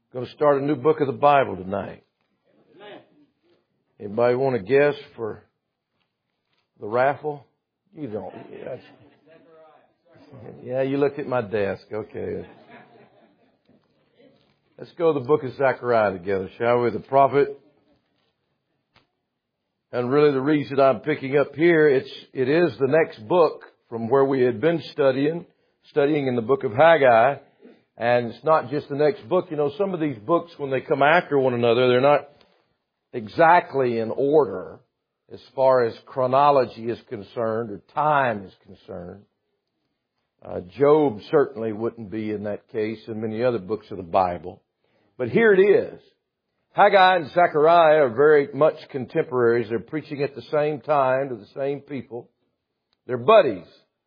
Going to start a new book of the Bible tonight. Anybody want to guess for the raffle? You don't. Yeah, you look at my desk. Okay. Let's go to the book of Zechariah together, shall we? The prophet. And really the reason I'm picking up here, it is the next book from where we had been studying in the book of Haggai. And it's not just the next book. You know, some of these books, when they come after one another, they're not exactly in order as far as chronology is concerned or time is concerned. Job certainly wouldn't be in that case, and many other books of the Bible. But here it is. Haggai and Zechariah are very much contemporaries. They're preaching at the same time to the same people. They're buddies.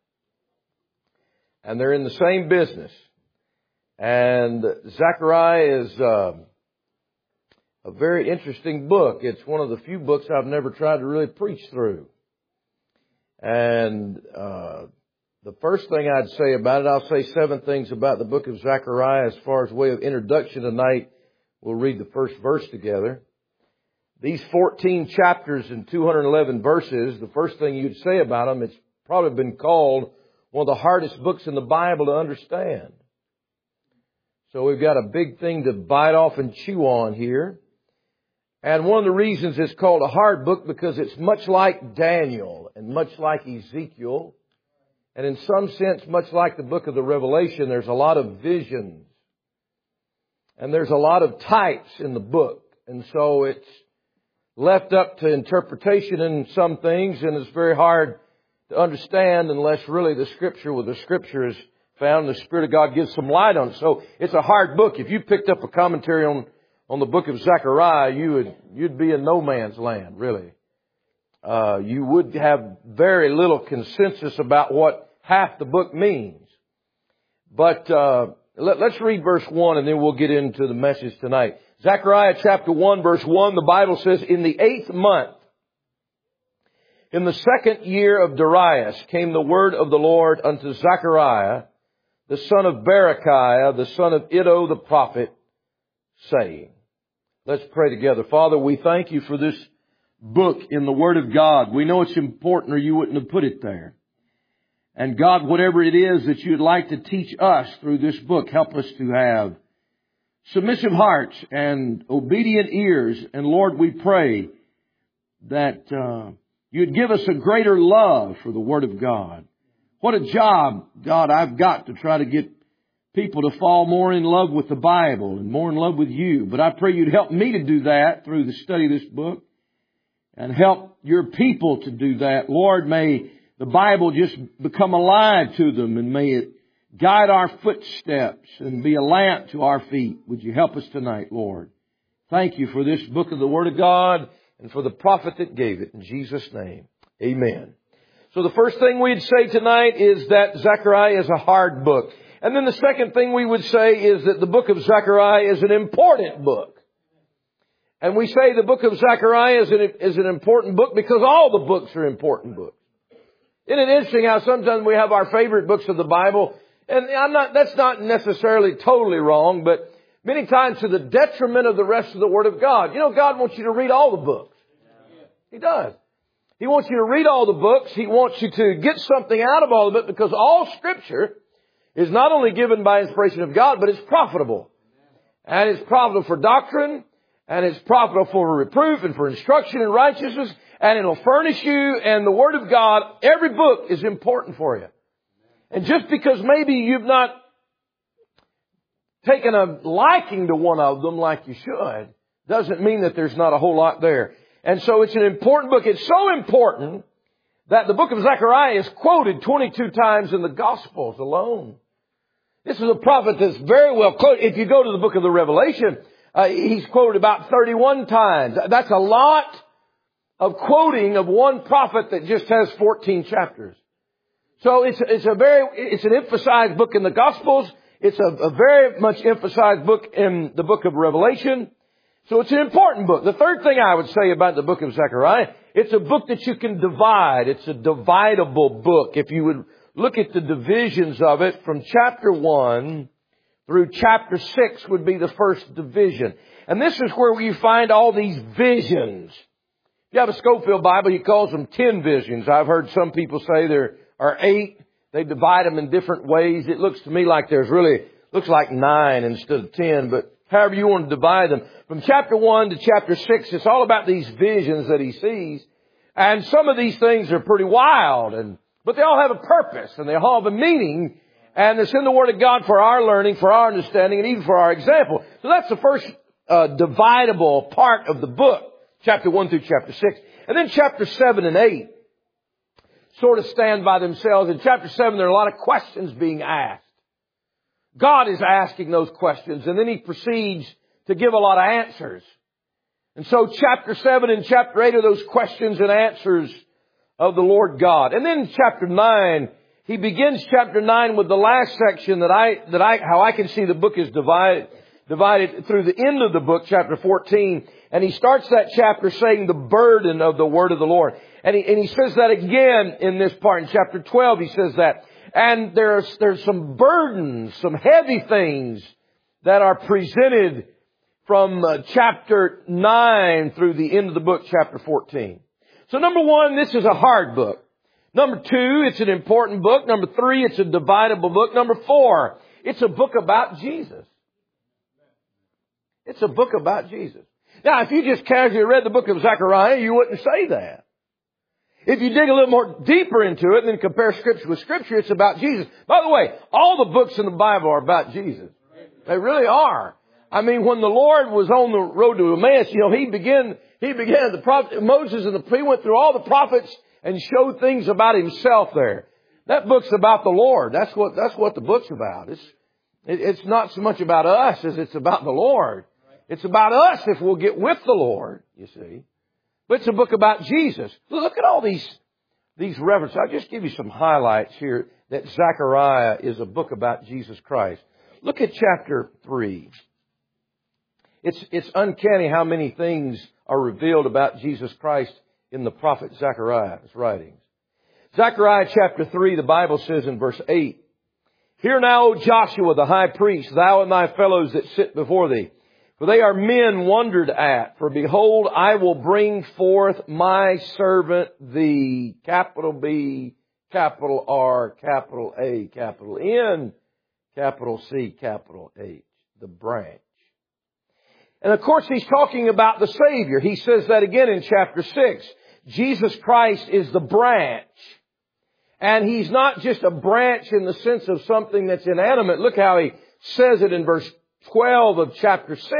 And they're in the same business. And Zechariah is a very interesting book. It's one of the few books I've never tried to really preach through. And the first thing I'd say about it, I'll say 7 things about the book of Zechariah as far as way of introduction tonight. We'll read the first verse together. These 14 chapters and 211 verses, the first thing you'd say about them, it's probably been called one of the hardest books in the Bible to understand. So we've got a big thing to bite off and chew on here. And one of the reasons it's called a hard book because it's much like Daniel and much like Ezekiel. And in some sense, much like the book of the Revelation, there's a lot of visions. And there's a lot of types in the book. And so it's left up to interpretation in some things, and it's very hard to understand unless really the Scripture is found. The Spirit of God gives some light on it. So it's a hard book. If you picked up a commentary on the book of Zechariah, you'd be in no man's land, really. You would have very little consensus about what half the book means. But let's read verse 1 and then we'll get into the message tonight. Zechariah chapter 1 verse 1, the Bible says, in the 8th month, in the 2nd year of Darius, came the word of the Lord unto Zechariah, the son of Berechiah, the son of Iddo the prophet, saying. Let's pray together. Father, we thank you for this book in the Word of God. We know it's important or you wouldn't have put it there. And God, whatever it is that you'd like to teach us through this book, help us to have submissive hearts and obedient ears. And Lord, we pray that you'd give us a greater love for the Word of God. What a job, God, I've got to try to get people to fall more in love with the Bible and more in love with you. But I pray you'd help me to do that through the study of this book and help your people to do that. Lord, may the Bible just become alive to them and may it guide our footsteps and be a lamp to our feet. Would you help us tonight, Lord? Thank you for this book of the Word of God and for the prophet that gave it. In Jesus' name, amen. So the first thing we'd say tonight is that Zechariah is a hard book. And then the second thing we would say is that the book of Zechariah is an important book. And we say the book of Zechariah is an important book because all the books are important books. Isn't it interesting how sometimes we have our favorite books of the Bible? And that's not necessarily totally wrong, but many times to the detriment of the rest of the Word of God. You know, God wants you to read all the books. He does. He wants you to read all the books. He wants you to get something out of all of it because all Scripture is not only given by inspiration of God, but it's profitable. And it's profitable for doctrine, and it's profitable for reproof and for instruction in righteousness, and it'll furnish you. And the Word of God, every book is important for you. And just because maybe you've not taken a liking to one of them like you should, doesn't mean that there's not a whole lot there. And so it's an important book. It's so important that the book of Zechariah is quoted 22 times in the Gospels alone. This is a prophet that's very well quoted. If you go to the book of the Revelation, he's quoted about 31 times. That's a lot of quoting of one prophet that just has 14 chapters. So it's an emphasized book in the Gospels. It's a very much emphasized book in the book of Revelation. So it's an important book. The third thing I would say about the book of Zechariah, it's a book that you can divide. It's a dividable book. If you would look at the divisions of it from chapter 1 through chapter 6 would be the first division. And this is where you find all these visions. If you have a Scofield Bible, he calls them 10 visions. I've heard some people say there are 8. They divide them in different ways. It looks to me like looks like 9 instead of 10, but however you want to divide them. From chapter 1 to chapter 6, it's all about these visions that he sees. And some of these things are pretty wild, but they all have a purpose and they all have a meaning. And it's in the Word of God for our learning, for our understanding, and even for our example. So that's the first dividable part of the book, chapter 1 through chapter 6. And then chapter 7 and 8 sort of stand by themselves. In chapter 7, there are a lot of questions being asked. God is asking those questions, and then He proceeds to give a lot of answers. And so chapter 7 and chapter 8 are those questions and answers of the Lord God. And then chapter 9, he begins chapter 9 with the last section how I can see the book is divided through the end of the book, chapter 14. And he starts that chapter saying the burden of the word of the Lord. And he says that again in this part. In chapter 12, he says that. And there's some burdens, some heavy things that are presented from chapter 9 through the end of the book, chapter 14. So number 1, this is a hard book. Number 2, it's an important book. Number 3, it's a dividable book. Number 4, it's a book about Jesus. It's a book about Jesus. Now, if you just casually read the book of Zechariah, you wouldn't say that. If you dig a little more deeper into it and then compare Scripture with Scripture, it's about Jesus. By the way, all the books in the Bible are about Jesus. They really are. I mean, when the Lord was on the road to Emmaus, he began the prophet Moses and he went through all the prophets and showed things about himself there. That book's about the Lord. That's what the book's about. It's not so much about us as it's about the Lord. It's about us if we'll get with the Lord, you see. But it's a book about Jesus. Look at all these references. I'll just give you some highlights here that Zechariah is a book about Jesus Christ. Look at chapter 3. It's uncanny how many things are revealed about Jesus Christ in the prophet Zechariah's writings. Zechariah chapter 3, the Bible says in verse 8, "Hear now, O Joshua the high priest, thou and thy fellows that sit before thee. For they are men wondered at. For behold, I will bring forth my servant thee." Capital B, capital R, capital A, capital N, capital C, capital H. The branch. And of course, he's talking about the Savior. He says that again in chapter 6. Jesus Christ is the branch. And He's not just a branch in the sense of something that's inanimate. Look how He says it in verse 12 of chapter 6.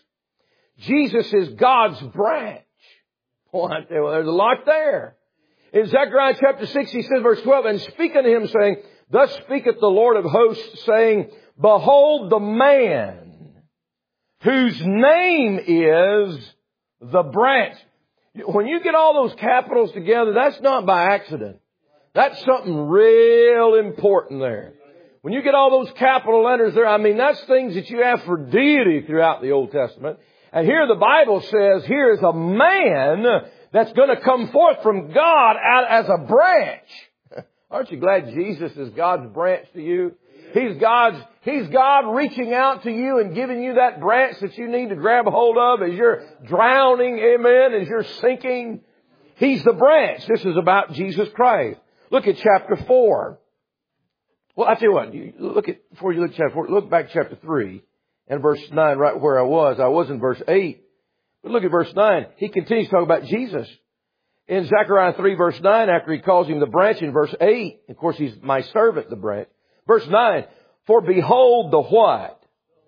Jesus is God's branch. Well, there's a lot there. In Zechariah chapter 6, he says, verse 12, "And speak unto him, saying, Thus speaketh the Lord of hosts, saying, Behold the man, whose name is the branch." When you get all those capitals together, that's not by accident. That's something real important there. When you get all those capital letters there, that's things that you have for deity throughout the Old Testament. And here the Bible says, here is a man that's going to come forth from God as a branch. Aren't you glad Jesus is God's branch to you? He's God reaching out to you and giving you that branch that you need to grab a hold of as you're drowning, amen, as you're sinking. He's the branch. This is about Jesus Christ. Look at chapter 4. Well, I tell you what, before you look at chapter 4, look back to chapter 3 and verse 9, right where I was. I was in verse 8. But look at verse 9. He continues to talk about Jesus. In Zechariah 3 verse 9, after he calls him the branch, in verse 8, of course, he's my servant, the branch. Verse 9, "For behold the what?"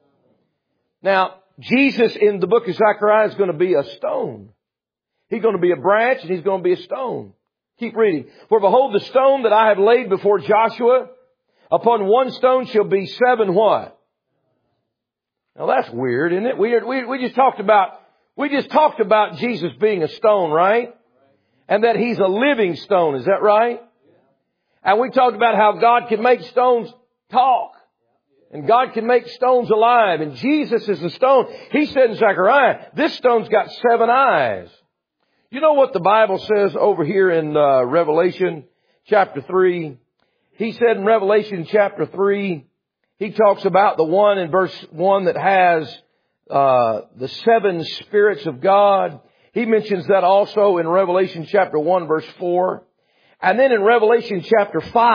Now, Jesus in the book of Zechariah is going to be a stone. He's going to be a branch and He's going to be a stone. Keep reading. "For behold the stone that I have laid before Joshua, upon one stone shall be 7 what?" Now that's weird, isn't it? Weird. We just talked about Jesus being a stone, right? And that He's a living stone. Is that right? And we talked about how God can make stones talk. And God can make stones alive. And Jesus is the stone. He said in Zechariah, this stone's got 7 eyes. You know what the Bible says over here in Revelation chapter 3? He said in Revelation chapter 3, he talks about the one in verse 1 that has the 7 spirits of God. He mentions that also in Revelation chapter 1 verse 4. And then in Revelation chapter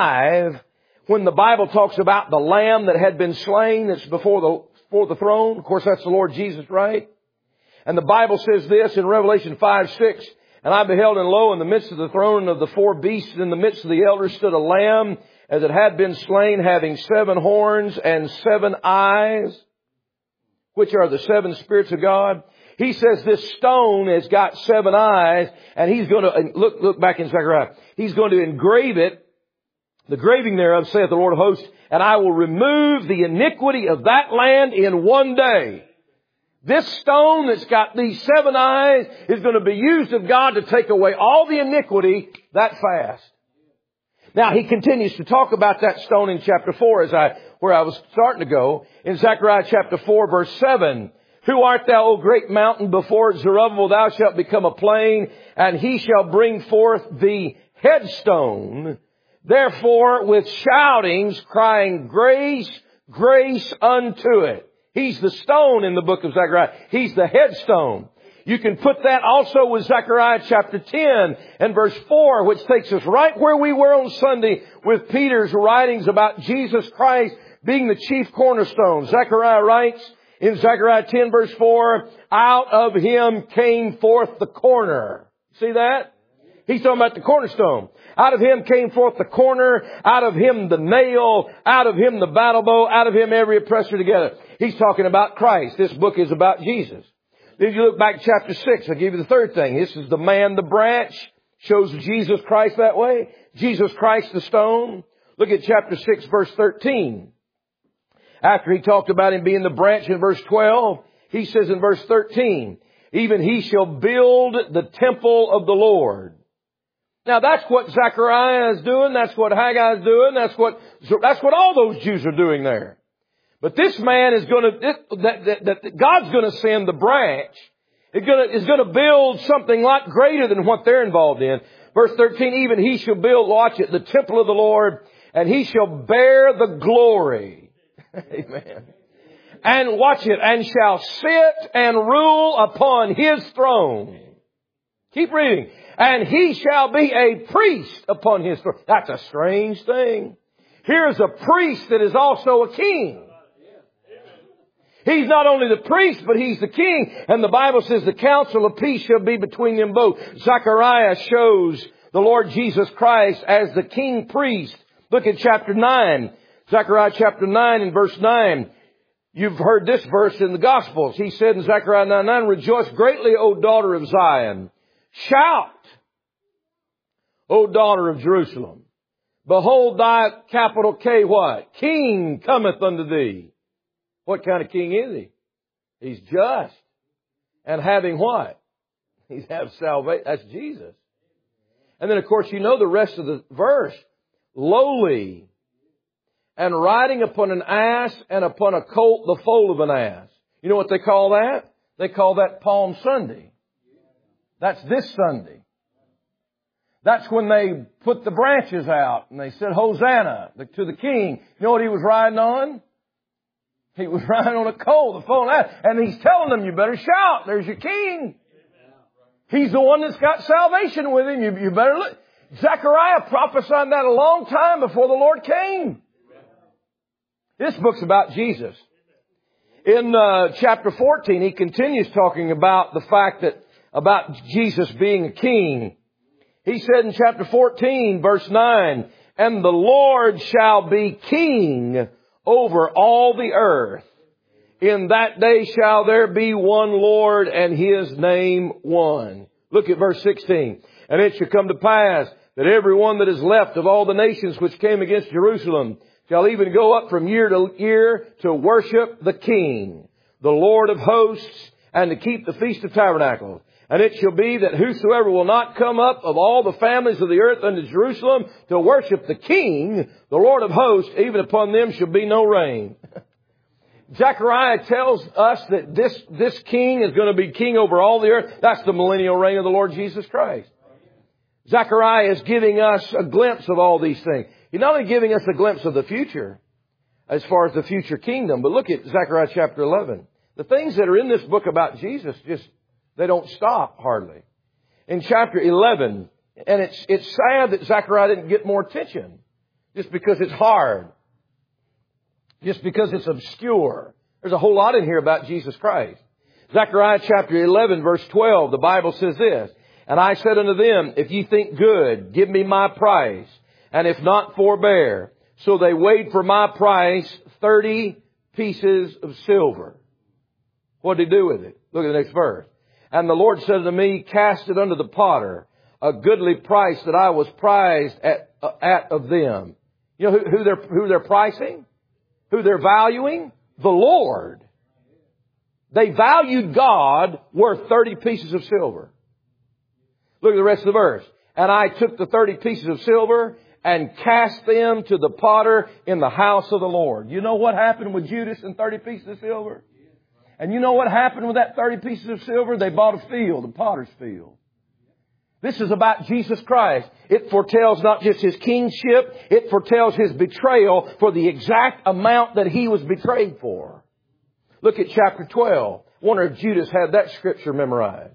5, when the Bible talks about the Lamb that had been slain that's before the throne. Of course, that's the Lord Jesus, right? And the Bible says this in Revelation 5:6, and I beheld, and lo, in the midst of the throne of the 4 beasts, in the midst of the elders stood a Lamb, as it had been slain, having 7 horns and 7 eyes, which are the 7 spirits of God. He says this stone has got 7 eyes, and he's going to, look back in Zechariah, he's going to engrave it, the graving thereof, saith the Lord of hosts, and I will remove the iniquity of that land in one day. This stone that's got these 7 eyes is going to be used of God to take away all the iniquity that fast. Now, he continues to talk about that stone in chapter 4 where I was starting to go. In Zechariah chapter 4 verse 7, who art thou, O great mountain? Before Zerubbabel thou shalt become a plain, and he shall bring forth the headstone. Therefore, with shoutings, crying, grace, grace unto it. He's the stone in the book of Zechariah. He's the headstone. You can put that also with Zechariah chapter 10 and verse 4, which takes us right where we were on Sunday with Peter's writings about Jesus Christ being the chief cornerstone. Zechariah writes in Zechariah 10 verse 4, out of him came forth the corner. See that? He's talking about the cornerstone. Out of him came forth the corner, out of him the nail, out of him the battle bow, out of him every oppressor together. He's talking about Christ. This book is about Jesus. If you look back to chapter 6, I'll give you the third thing. This is the man, the branch. Shows Jesus Christ that way. Jesus Christ, the stone. Look at chapter 6, verse 13. After he talked about him being the branch in verse 12, he says in verse 13, even he shall build the temple of the Lord. Now that's what Zechariah is doing. That's what Haggai is doing. That's what all those Jews are doing there. But this man is going to, God's going to send the branch. Is going to build something a lot greater than what they're involved in. Verse 13, even he shall build, watch it, the temple of the Lord, and he shall bear the glory. Amen. And watch it, and shall sit and rule upon his throne. Keep reading. And he shall be a priest upon his throne. That's a strange thing. Here's a priest that is also a king. He's not only the priest, but he's the king. And the Bible says the counsel of peace shall be between them both. Zechariah shows the Lord Jesus Christ as the king priest. Look at chapter 9. Zechariah chapter 9 and verse 9. You've heard this verse in the Gospels. He said in Zechariah 9:9, rejoice greatly, O daughter of Zion. Shout, O daughter of Jerusalem. Behold thy capital K what? King cometh unto thee. What kind of king is he? He's just. And having what? He's having salvation. That's Jesus. And then of course you know the rest of the verse. Lowly. And riding upon an ass and upon a colt, the foal of an ass. You know what they call that? They call that Palm Sunday. That's this Sunday. That's when they put the branches out and they said, Hosanna to the king. You know what he was riding on? He was riding on a colt, the foal of an ass. And he's telling them, you better shout. There's your king. He's the one that's got salvation with him. You better look. Zechariah prophesied that a long time before the Lord came. This book's about Jesus. In chapter 14, he continues talking about the fact that about Jesus being a king. He said in chapter 14, verse 9, and the Lord shall be king over all the earth. In that day shall there be one Lord, and his name one. Look at verse 16. And it shall come to pass that every one that is left of all the nations which came against Jerusalem shall even go up from year to year to worship the King, the Lord of hosts, and to keep the Feast of Tabernacles. And it shall be that whosoever will not come up of all the families of the earth unto Jerusalem to worship the King, the Lord of hosts, even upon them shall be no rain. Zechariah tells us that this king is going to be king over all the earth. That's the millennial reign of the Lord Jesus Christ. Zechariah is giving us a glimpse of all these things. He's not only giving us a glimpse of the future, as far as the future kingdom. But look at Zechariah chapter 11. The things that are in this book about Jesus they don't stop hardly. In chapter 11, and it's sad that Zechariah didn't get more attention just because it's hard, just because it's obscure. There's a whole lot in here about Jesus Christ. Zechariah chapter 11 verse 12, the Bible says this, "And I said unto them, if ye think good, give me my price, and if not, forbear. So they weighed for my price 30 pieces of silver." What did he do with it? Look at the next verse. "And the Lord said unto me, cast it unto the potter, a goodly price that I was prized at of them." You know who they're pricing? Who they're valuing? The Lord. They valued God worth 30 pieces of silver. Look at the rest of the verse. "And I took the 30 pieces of silver and cast them to the potter in the house of the Lord." You know what happened with Judas and 30 pieces of silver? And you know what happened with that 30 pieces of silver? They bought a field, a potter's field. This is about Jesus Christ. It foretells not just His kingship, it foretells His betrayal for the exact amount that He was betrayed for. Look at chapter 12. Wonder if Judas had that scripture memorized.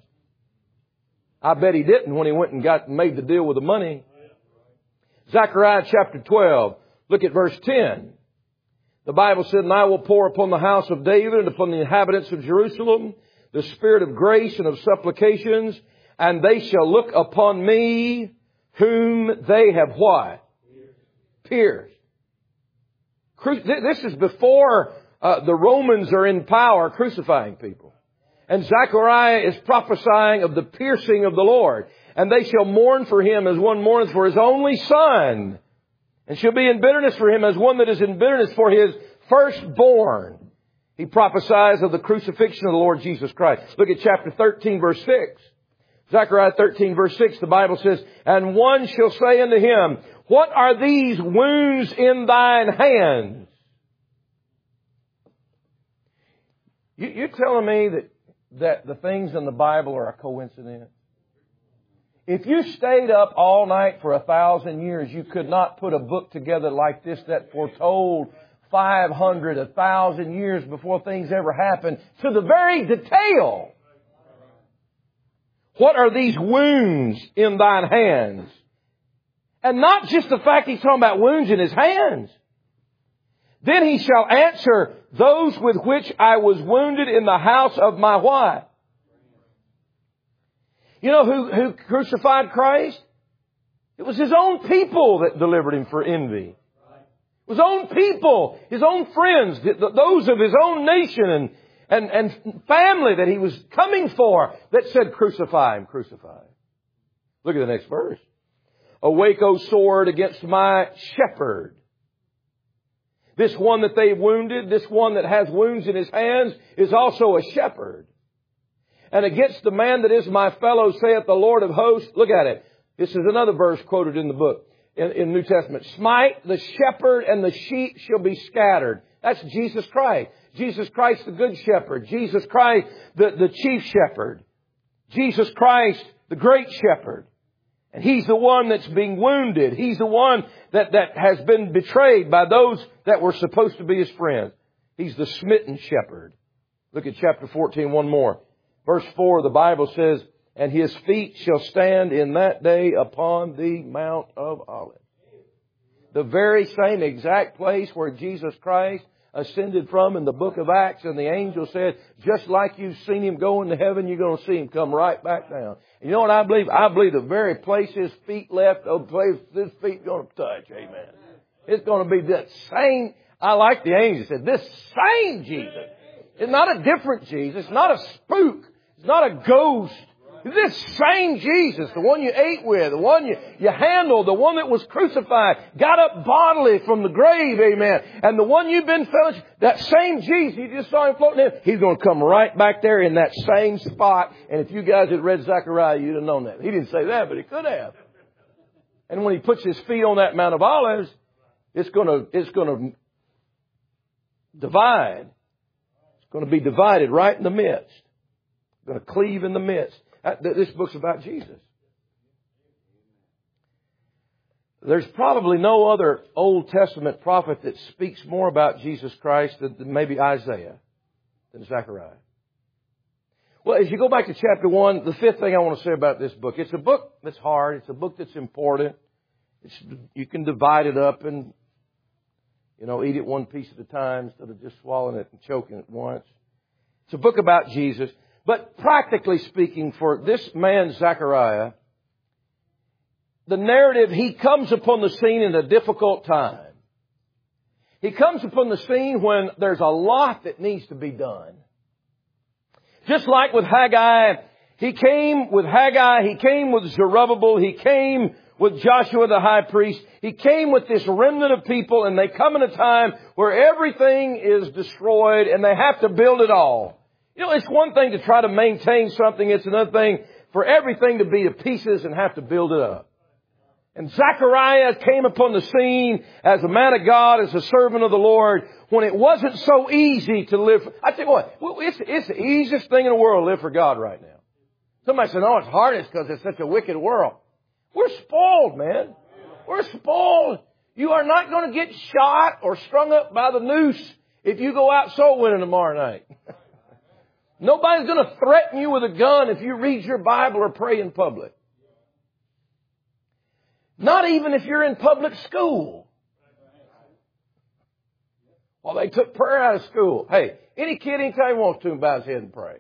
I bet he didn't when he went and made the deal with the money. Zechariah chapter 12. Look at verse 10. The Bible said, "And I will pour upon the house of David and upon the inhabitants of Jerusalem the spirit of grace and of supplications, and they shall look upon me whom they have" what? Pierced. This is before the Romans are in power crucifying people. And Zechariah is prophesying of the piercing of the Lord. "And they shall mourn for him as one mourns for his only son, and shall be in bitterness for him as one that is in bitterness for his firstborn." He prophesies of the crucifixion of the Lord Jesus Christ. Look at chapter 13 verse 6. Zechariah 13 verse 6, the Bible says, "And one shall say unto him, What are these wounds in thine hands?" You're telling me that the things in the Bible are a coincidence? If you stayed up all night for 1,000 years, you could not put a book together like this that foretold 500, 1,000 years before things ever happened to the very detail. "What are these wounds in thine hands?" And not just the fact he's talking about wounds in his hands. "Then he shall answer, those with which I was wounded in the house of my what?" You know who crucified Christ? It was His own people that delivered Him for envy. It was His own people, His own friends, those of His own nation and family that He was coming for that said, "Crucify Him, crucify Him." Look at the next verse. "Awake, O sword, against my shepherd." This one that they wounded, this one that has wounds in his hands, is also a shepherd. "And against the man that is my fellow, saith the Lord of hosts." Look at it. This is another verse quoted in the book, in New Testament. "Smite the shepherd, and the sheep shall be scattered." That's Jesus Christ. Jesus Christ, the good shepherd. Jesus Christ, the chief shepherd. Jesus Christ, the great shepherd. And He's the one that's being wounded. He's the one that has been betrayed by those that were supposed to be His friends. He's the smitten shepherd. Look at chapter 14, one more. Verse 4, the Bible says, "And His feet shall stand in that day upon the Mount of Olives." The very same exact place where Jesus Christ ascended from in the book of Acts, and the angel said, just like you've seen Him go into heaven, you're going to see Him come right back down. And you know what I believe? I believe the very place His feet left, the place His feet going to touch. Amen. It's going to be that same. I like the angel said, this same Jesus. It's not a different Jesus. It's not a spook. It's not a ghost. This same Jesus, the one you ate with, the one you handled, the one that was crucified, got up bodily from the grave, amen. And the one you've been fellowship, that same Jesus, you just saw Him floating in, He's going to come right back there in that same spot. And if you guys had read Zechariah, you'd have known that. He didn't say that, but He could have. And when He puts His feet on that Mount of Olives, it's going to divide. It's going to be divided right in the midst. It's going to cleave in the midst. This book's about Jesus. There's probably no other Old Testament prophet that speaks more about Jesus Christ than maybe Isaiah, than Zechariah. Well, as you go back to chapter 1, the fifth thing I want to say about this book, it's a book that's hard. It's a book that's important. You can divide it up and, eat it one piece at a time instead of just swallowing it and choking it once. It's a book about Jesus. But practically speaking, for this man, Zechariah, the narrative, he comes upon the scene in a difficult time. He comes upon the scene when there's a lot that needs to be done. Just like with Haggai, he came with Haggai, he came with Zerubbabel, he came with Joshua the high priest. He came with this remnant of people, and they come in a time where everything is destroyed and they have to build it all. It's one thing to try to maintain something. It's another thing for everything to be to pieces and have to build it up. And Zechariah came upon the scene as a man of God, as a servant of the Lord, when it wasn't so easy to live. I tell you what, it's the easiest thing in the world to live for God right now. Somebody said, no, it's hard. It's because it's such a wicked world. We're spoiled, man. We're spoiled. You are not going to get shot or strung up by the noose if you go out soul winning tomorrow night. Nobody's going to threaten you with a gun if you read your Bible or pray in public. Not even if you're in public school. Well, they took prayer out of school. Hey, any kid anytime he wants to bow his head and pray.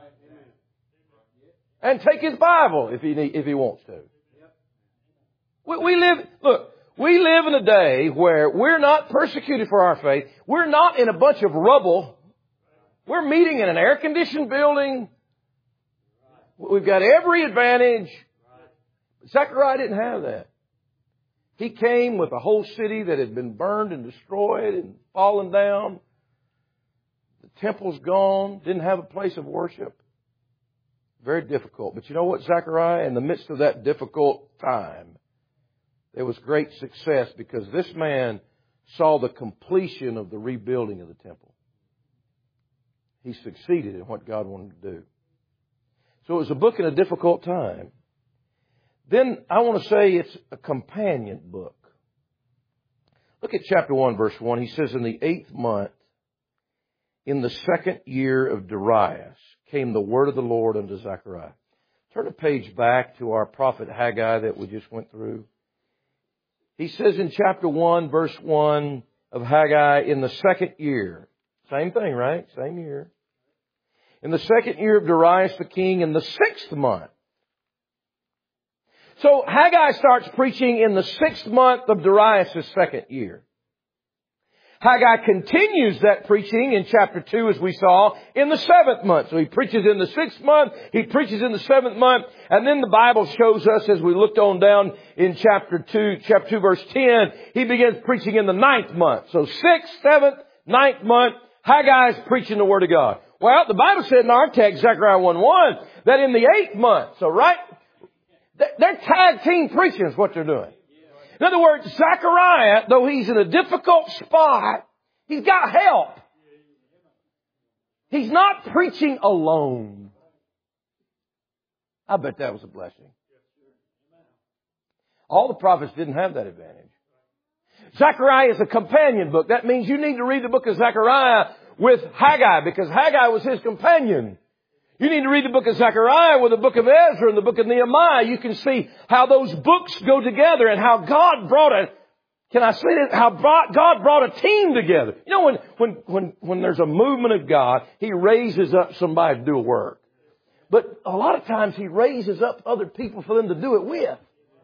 And take his Bible if he wants to. We live in a day where we're not persecuted for our faith. We're not in a bunch of rubble. We're meeting in an air-conditioned building. We've got every advantage. Zechariah didn't have that. He came with a whole city that had been burned and destroyed and fallen down. The temple's gone. Didn't have a place of worship. Very difficult. But you know what, Zechariah? In the midst of that difficult time, there was great success because this man saw the completion of the rebuilding of the temple. He succeeded in what God wanted to do. So it was a book in a difficult time. Then I want to say it's a companion book. Look at chapter 1, verse 1. He says, in the 8th month, in the 2nd year of Darius, came the word of the Lord unto Zechariah. Turn a page back to our prophet Haggai that we just went through. He says in chapter 1, verse 1 of Haggai, in the 2nd year. Same thing, right? Same year. In the 2nd year of Darius the king, in the 6th month. So Haggai starts preaching in the 6th month of Darius' 2nd year. Haggai continues that preaching in chapter 2, as we saw, in the 7th month. So he preaches in the 6th month, he preaches in the 7th month, and then the Bible shows us, as we looked on down in chapter 2 verse 10, he begins preaching in the 9th month. So 6th, 7th, 9th month, Haggai is preaching the Word of God. Well, the Bible said in our text, Zechariah 1:1, that in the 8th month, so right, they're tag team preaching is what they're doing. In other words, Zechariah, though he's in a difficult spot, he's got help. He's not preaching alone. I bet that was a blessing. All the prophets didn't have that advantage. Zechariah is a companion book. That means you need to read the book of Zechariah with Haggai, because Haggai was his companion. You need to read the book of Zechariah with the book of Ezra and the book of Nehemiah. You can see how those books go together and how God brought God brought a team together. You know, when there's a movement of God, He raises up somebody to do a work. But a lot of times He raises up other people for them to do it with.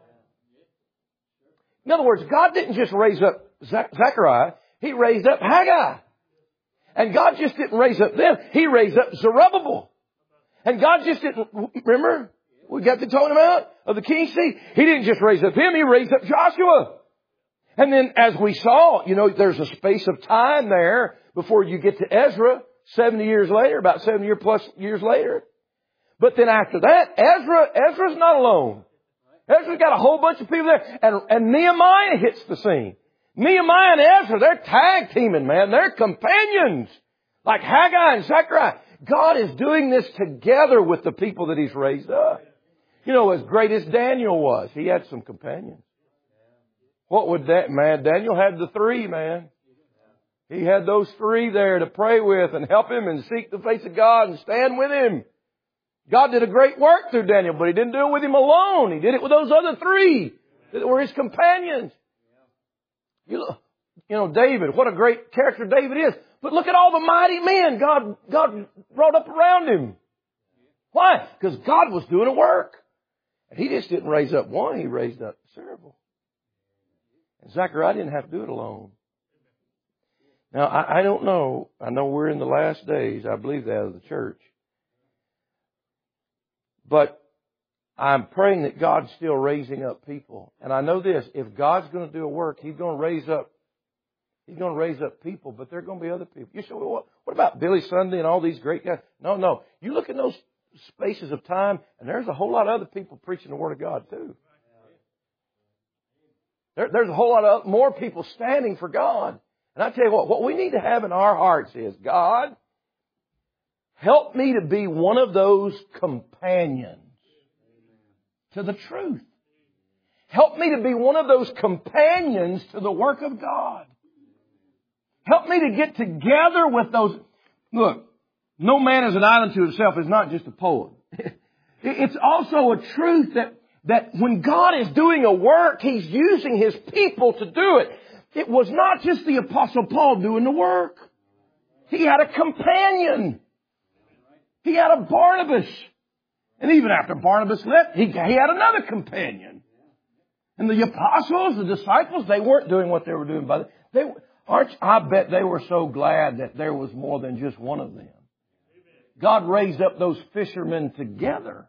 In other words, God didn't just raise up Zechariah. He raised up Haggai. And God just didn't raise up them. He raised up Zerubbabel. And God just didn't, remember, we got to talking about of the king's seed. He didn't just raise up him, He raised up Joshua. And then as we saw, there's a space of time there before you get to Ezra, 70 years later, about 7 plus years later. But then after that, Ezra's not alone. Ezra's got a whole bunch of people there. And Nehemiah hits the scene. Nehemiah and Ezra, they're tag teaming, man. They're companions. Like Haggai and Zechariah. God is doing this together with the people that He's raised up. As great as Daniel was, he had some companions. What would that, man? Daniel had the three, man. He had those three there to pray with and help him and seek the face of God and stand with him. God did a great work through Daniel, but He didn't do it with him alone. He did it with those other three that were his companions. You know, David, what a great character David is. But look at all the mighty men God brought up around him. Why? Because God was doing a work. And He just didn't raise up one, He raised up several. And Zechariah didn't have to do it alone. Now, I don't know. I know we're in the last days. I believe that of the church. But I'm praying that God's still raising up people. And I know this, if God's going to do a work, He's going to raise up people, but there are going to be other people. You say, well, what about Billy Sunday and all these great guys? No. You look in those spaces of time, and there's a whole lot of other people preaching the Word of God too. There's a whole lot of more people standing for God. And I tell you what we need to have in our hearts is, God, help me to be one of those companions to the truth. Help me to be one of those companions to the work of God. Help me to get together with those. Look, no man is an island to himself is not just a poem. It's also a truth that when God is doing a work, He's using His people to do it. It was not just the Apostle Paul doing the work. He had a companion. He had a Barnabas. And even after Barnabas left, he had another companion. And the apostles, the disciples, they weren't doing what they were doing. I bet they were so glad that there was more than just one of them. God raised up those fishermen together.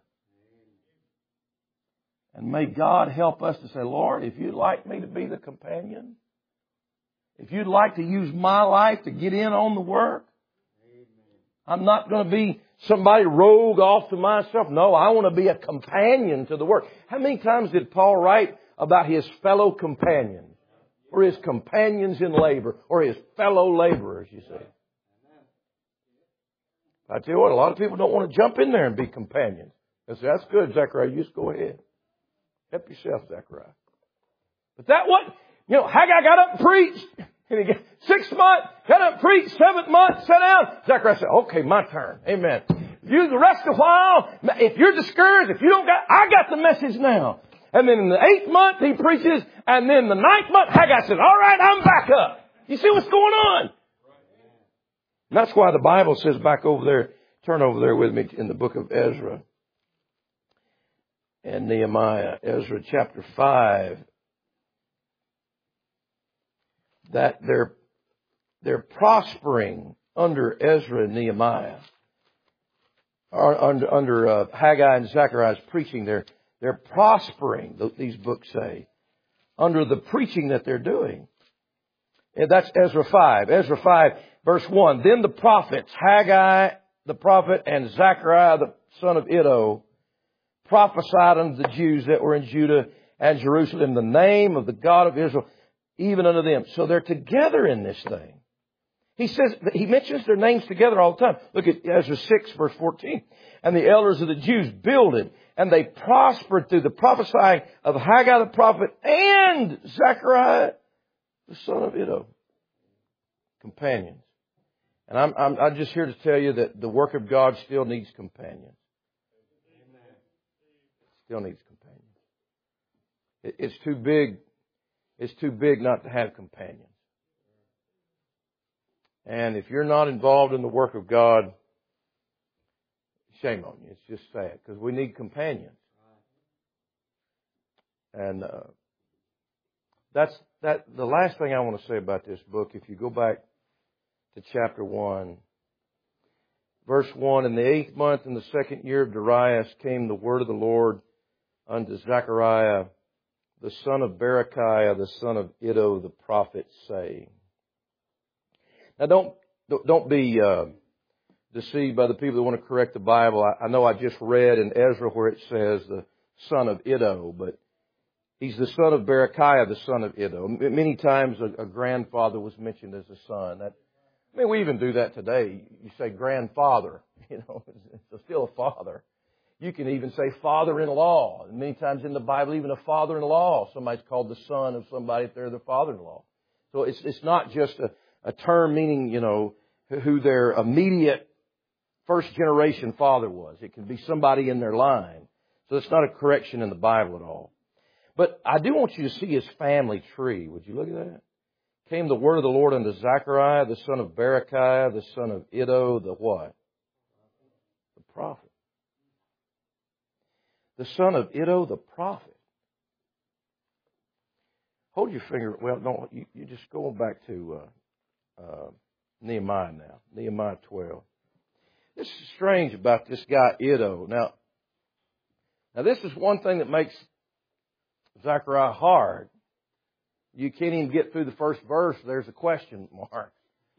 And may God help us to say, Lord, if you'd like me to be the companion, if you'd like to use my life to get in on the work, I'm not going to be somebody rogue off to myself. No, I want to be a companion to the work. How many times did Paul write about his fellow companions, or his companions in labor, or his fellow laborers, you see? I tell you what, a lot of people don't want to jump in there and be companions. They say, that's good, Zechariah, you just go ahead. Help yourself, Zechariah. But that what? Haggai got up and preached. 6 months, got up and preached. 7th month, sat down. Zechariah said, okay, my turn. Amen. You the rest of the while, if you're discouraged, if you don't I got the message now. And then in the 8th month, he preaches. And then the 9th month, Haggai says, all right, I'm back up. You see what's going on? And that's why the Bible says back over there, turn over there with me in the book of Ezra and Nehemiah, Ezra chapter 5. That they're prospering under Ezra and Nehemiah, or under Haggai and Zechariah's preaching. They're prospering, these books say, under the preaching that they're doing. And that's Ezra 5. Ezra 5, verse 1. Then the prophets, Haggai the prophet and Zechariah the son of Iddo, prophesied unto the Jews that were in Judah and Jerusalem in the name of the God of Israel, even unto them. So they're together in this thing. He mentions their names together all the time. Look at Ezra 6, verse 14. And the elders of the Jews builded, and they prospered through the prophesying of Haggai the prophet and Zechariah the son of Iddo. Companions. And I'm just here to tell you that the work of God still needs companions. Still needs companions. It's too big. It's too big not to have companions. And if you're not involved in the work of God, shame on you. It's just sad, because we need companions. And that's the last thing I want to say about this book. If you go back to chapter 1, verse 1, in the 8th month, in the 2nd year of Darius, came the word of the Lord unto Zechariah, the son of Berechiah, the son of Iddo, the prophet, saying. Now don't be deceived by the people that want to correct the Bible. I know I just read in Ezra where it says the son of Iddo, but he's the son of Berechiah, the son of Iddo. Many times a grandfather was mentioned as a son. We even do that today. You say grandfather, it's still a father. You can even say father-in-law. And many times in the Bible, even a father-in-law, somebody's called the son of somebody if they're the father-in-law. So it's not just a term meaning, who their immediate first generation father was. It can be somebody in their line. So it's not a correction in the Bible at all. But I do want you to see his family tree. Would you look at that? Came the word of the Lord unto Zechariah, the son of Berechiah, the son of Iddo, the what? The prophet. The son of Iddo, the prophet. Hold your finger. Well, no, you just go back to Nehemiah now. Nehemiah 12. This is strange about this guy Iddo. Now this is one thing that makes Zechariah hard. You can't even get through the first verse. There's a question mark.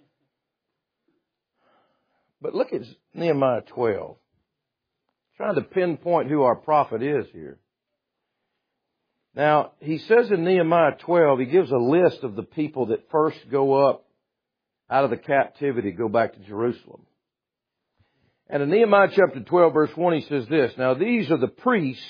But look at Nehemiah 12. Trying to pinpoint who our prophet is here. Now, he says in Nehemiah 12, he gives a list of the people that first go up out of the captivity, go back to Jerusalem. And in Nehemiah chapter 12, verse 1, he says this, Now these are the priests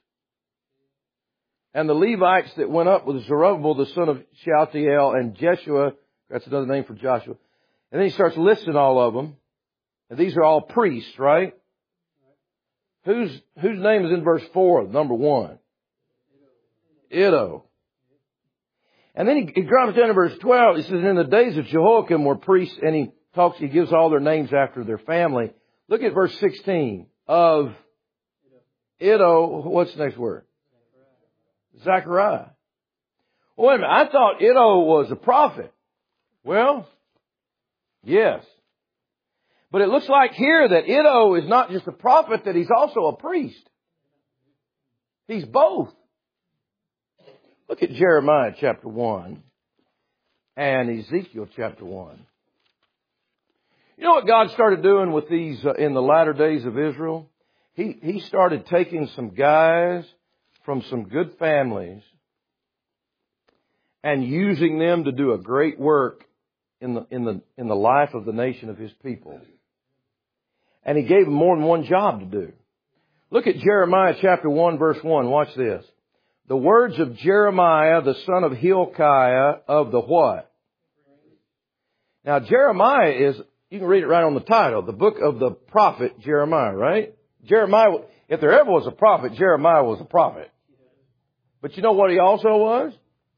and the Levites that went up with Zerubbabel, the son of Shealtiel, and Jeshua. That's another name for Joshua. And then he starts listing all of them. And these are all priests, right? Whose name is in verse 4, number 1? Iddo. And then he drops down to verse 12. He says, in the days of Jehoiakim were priests, and he gives all their names after their family. Look at verse 16 of Iddo. What's the next word? Zechariah. Well, wait a minute. I thought Iddo was a prophet. Well, yes. But it looks like here that Iddo is not just a prophet, that he's also a priest. He's both. Look at Jeremiah chapter 1 and Ezekiel chapter 1. You know what God started doing with these in the latter days of Israel? He started taking some guys from some good families and using them to do a great work in the life of the nation of His people. And He gave them more than one job to do. Look at Jeremiah chapter 1 verse 1. Watch this. The words of Jeremiah, the son of Hilkiah, of the what? Now Jeremiah is, you can read it right on the title, the book of the prophet Jeremiah, right? Jeremiah, if there ever was a prophet, Jeremiah was a prophet. But you know what he also was?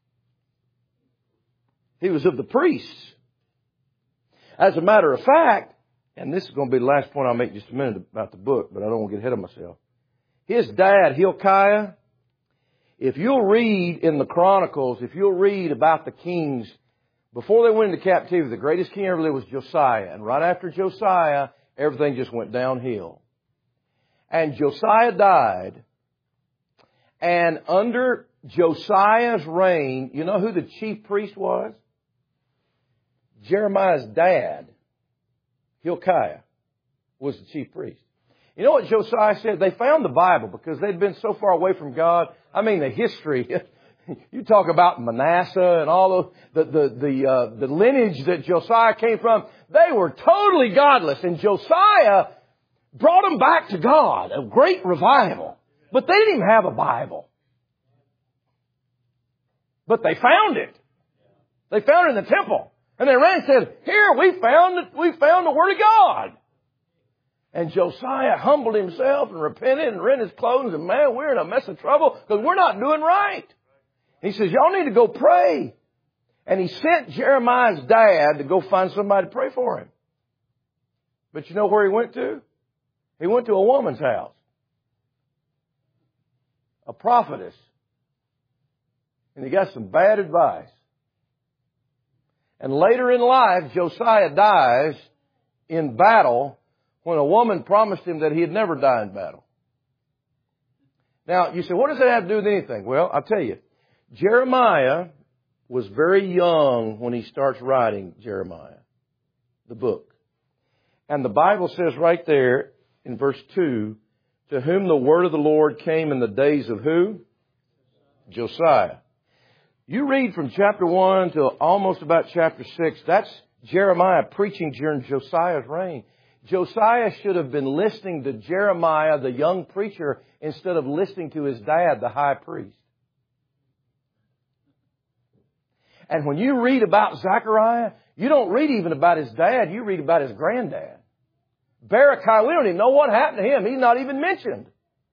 He was of the priests. As a matter of fact, and this is going to be the last point I'll make in just a minute about the book, but I don't want to get ahead of myself. His dad, Hilkiah, if you'll read in the Chronicles, if you'll read about the kings, before they went into captivity, the greatest king ever lived was Josiah. And right after Josiah, everything just went downhill. And Josiah died. And under Josiah's reign, you know who the chief priest was? Jeremiah's dad, Hilkiah, was the chief priest. You know what Josiah said? They found the Bible because they'd been so far away from God. I mean, the history. You talk about Manasseh and all of the lineage that Josiah came from. They were totally godless. And Josiah brought them back to God. A great revival. But they didn't even have a Bible. But they found it. They found it in the temple. And they ran and said, here, we found the Word of God. And Josiah humbled himself and repented and rent his clothes. And man, we're in a mess of trouble because we're not doing right. He says, y'all need to go pray. And he sent Jeremiah's dad to go find somebody to pray for him. But you know where he went to? He went to a woman's house. A prophetess. And he got some bad advice. And later in life, Josiah dies in battle when a woman promised him that he'd never die in battle. Now, you say, what does that have to do with anything? Well, I'll tell you. Jeremiah was very young when he starts writing Jeremiah, the book. And the Bible says right there in verse 2, to whom the word of the Lord came in the days of who? Josiah. You read from chapter 1 to almost about chapter 6, that's Jeremiah preaching during Josiah's reign. Josiah should have been listening to Jeremiah, the young preacher, instead of listening to his dad, the high priest. And when you read about Zechariah, you don't read even about his dad, you read about his granddad. Berechiah, we don't even know what happened to him. He's not even mentioned.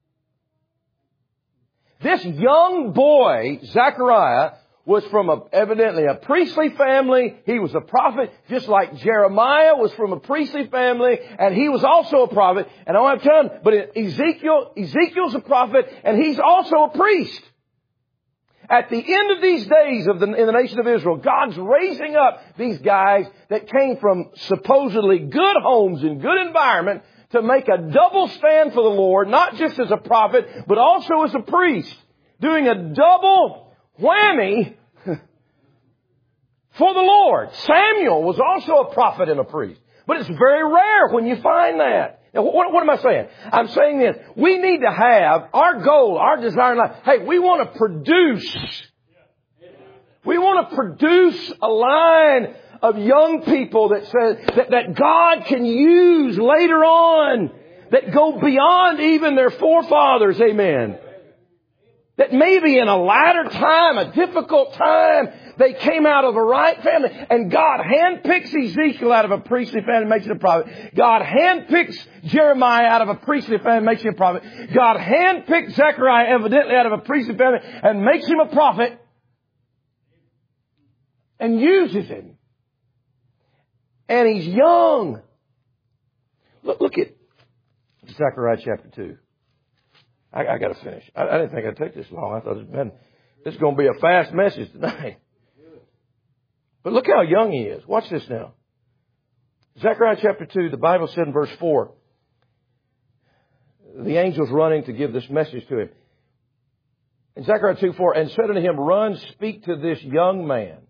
This young boy, Zechariah, was from evidently a priestly family. He was a prophet, just like Jeremiah was from a priestly family, and he was also a prophet. And I don't have time, but Ezekiel's a prophet, and he's also a priest. At the end of these days in the nation of Israel, God's raising up these guys that came from supposedly good homes and good environment to make a double stand for the Lord, not just as a prophet, but also as a priest, doing a double whammy for the Lord. Samuel was also a prophet and a priest. But it's very rare when you find that. Now, what am I saying? I'm saying this. We need to have our goal, our desire in life. Hey, we want to produce. We want to produce a line of young people that God can use later on, that go beyond even their forefathers. Amen. That maybe in a latter time, a difficult time, they came out of a right family. And God handpicks Ezekiel out of a priestly family and makes him a prophet. God handpicks Jeremiah out of a priestly family and makes him a prophet. God handpicks Zechariah evidently out of a priestly family and makes him a prophet. And uses him. And he's young. Look at Zechariah chapter 2. I got to finish. I didn't think I'd take this long. I thought this is going to be a fast message tonight. But look how young he is. Watch this now. Zechariah chapter 2, the Bible said in verse 4, the angel's running to give this message to him. In Zechariah 2:4, and said unto him, run, speak to this young man.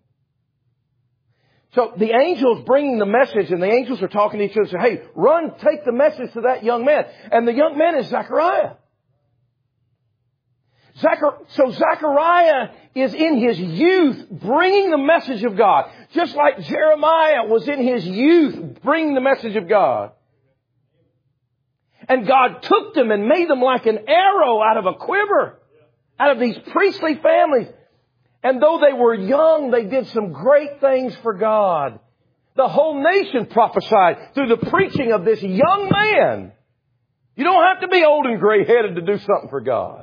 So the angel's bringing the message, and the angels are talking to each other and say, hey, run, take the message to that young man. And the young man is Zechariah. So Zechariah is in his youth bringing the message of God. Just like Jeremiah was in his youth bringing the message of God. And God took them and made them like an arrow out of a quiver. Out of these priestly families. And though they were young, they did some great things for God. The whole nation prophesied through the preaching of this young man. You don't have to be old and gray-headed to do something for God.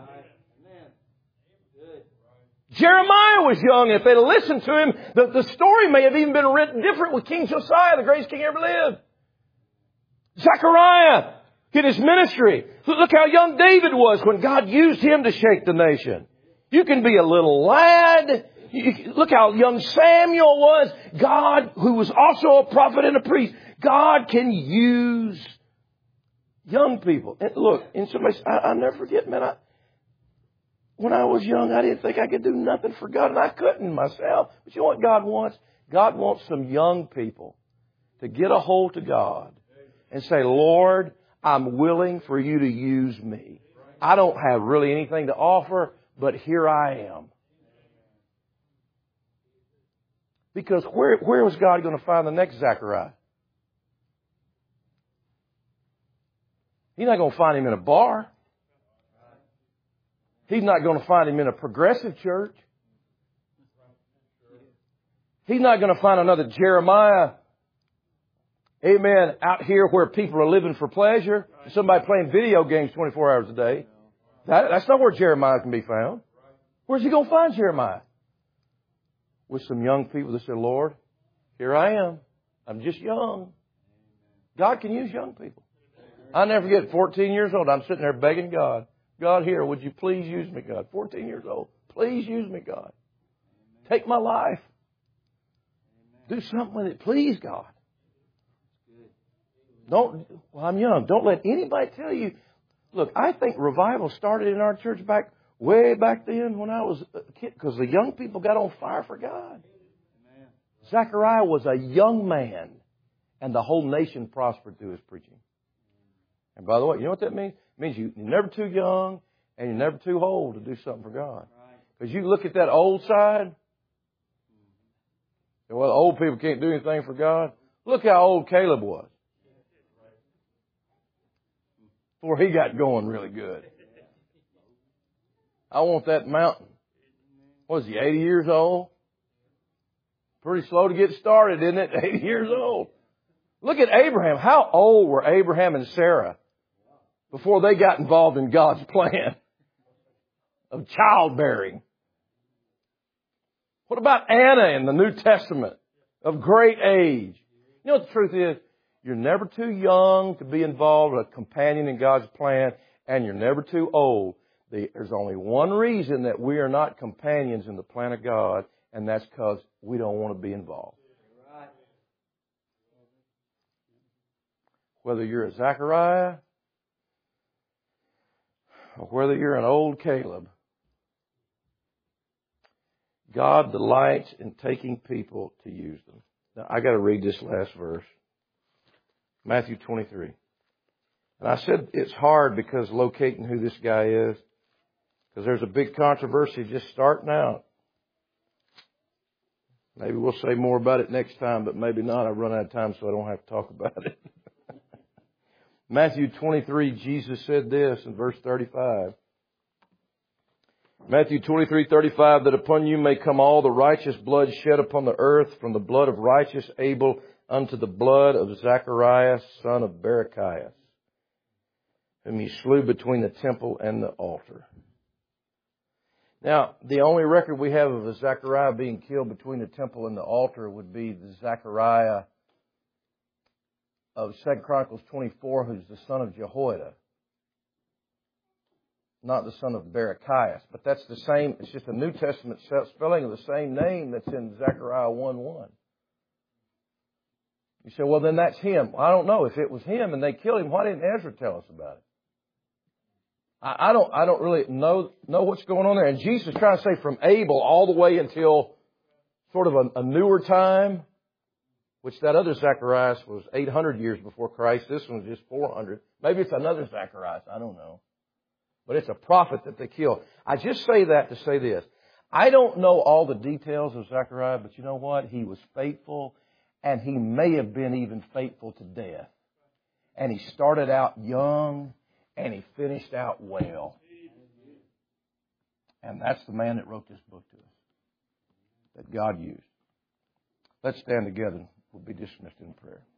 Jeremiah was young. If they'd have listened to him, the story may have even been written different with King Josiah, the greatest king ever lived. Zechariah in his ministry. Look how young David was when God used him to shake the nation. You can be a little lad. Look how young Samuel was. God, who was also a prophet and a priest, God can use young people. And look, in some ways, I'll never forget, man, when I was young, I didn't think I could do nothing for God, and I couldn't myself. But you know what God wants? God wants some young people to get a hold to God and say, Lord, I'm willing for you to use me. I don't have really anything to offer, but here I am. Because where was God going to find the next Zechariah? He's not going to find him in a bar. He's not going to find him in a progressive church. He's not going to find another Jeremiah, amen, out here where people are living for pleasure. Somebody playing video games 24 hours a day. That's not where Jeremiah can be found. Where's he going to find Jeremiah? With some young people that say, Lord, here I am. I'm just young. God can use young people. I'll never forget, 14 years old, I'm sitting there begging God. God, here, would you please use me, God? 14 years old. Please use me, God. Take my life. Do something with it. Please, God. I'm young. Don't let anybody tell you. Look, I think revival started in our church way back then when I was a kid, because the young people got on fire for God. Zechariah was a young man, and the whole nation prospered through his preaching. And by the way, you know what that means? It means you're never too young and you're never too old to do something for God. Because you look at that old side, well, old people can't do anything for God. Look how old Caleb was. before he got going really good. I want that mountain. What is he, 80 years old? Pretty slow to get started, isn't it? 80 years old. Look at Abraham. How old were Abraham and Sarah before they got involved in God's plan of childbearing? What about Anna in the New Testament, of great age? You know what the truth is? You're never too young to be involved with a companion in God's plan, and you're never too old. There's only one reason that we are not companions in the plan of God, and that's because we don't want to be involved. Whether you're a Zechariah or whether you're an old Caleb, God delights in taking people to use them. Now, I got to read this last verse. Matthew 23. And I said it's hard because locating who this guy is, because there's a big controversy just starting out. Maybe we'll say more about it next time, but maybe not. I've run out of time, so I don't have to talk about it. Matthew 23, Jesus said this in verse 35. Matthew 23:35, that upon you may come all the righteous blood shed upon the earth, from the blood of righteous Abel unto the blood of Zacharias, son of Barachias, whom he slew between the temple and the altar. Now, the only record we have of a Zechariah being killed between the temple and the altar would be the Zechariah of 2 Chronicles 24, who's the son of Jehoiada. Not the son of Barachias, but that's the same. It's just a New Testament spelling of the same name that's in Zechariah 1:1. You say, well, then that's him. I don't know. If it was him and they killed him, why didn't Ezra tell us about it? I don't really know what's going on there. And Jesus is trying to say from Abel all the way until sort of a newer time, which that other Zacharias was 800 years before Christ. This one's just 400. Maybe it's another Zacharias. I don't know. But it's a prophet that they killed. I just say that to say this. I don't know all the details of Zechariah, but you know what? He was faithful, and he may have been even faithful to death. And he started out young, and he finished out well. And that's the man that wrote this book to us, that God used. Let's stand together. We'll be dismissed in prayer.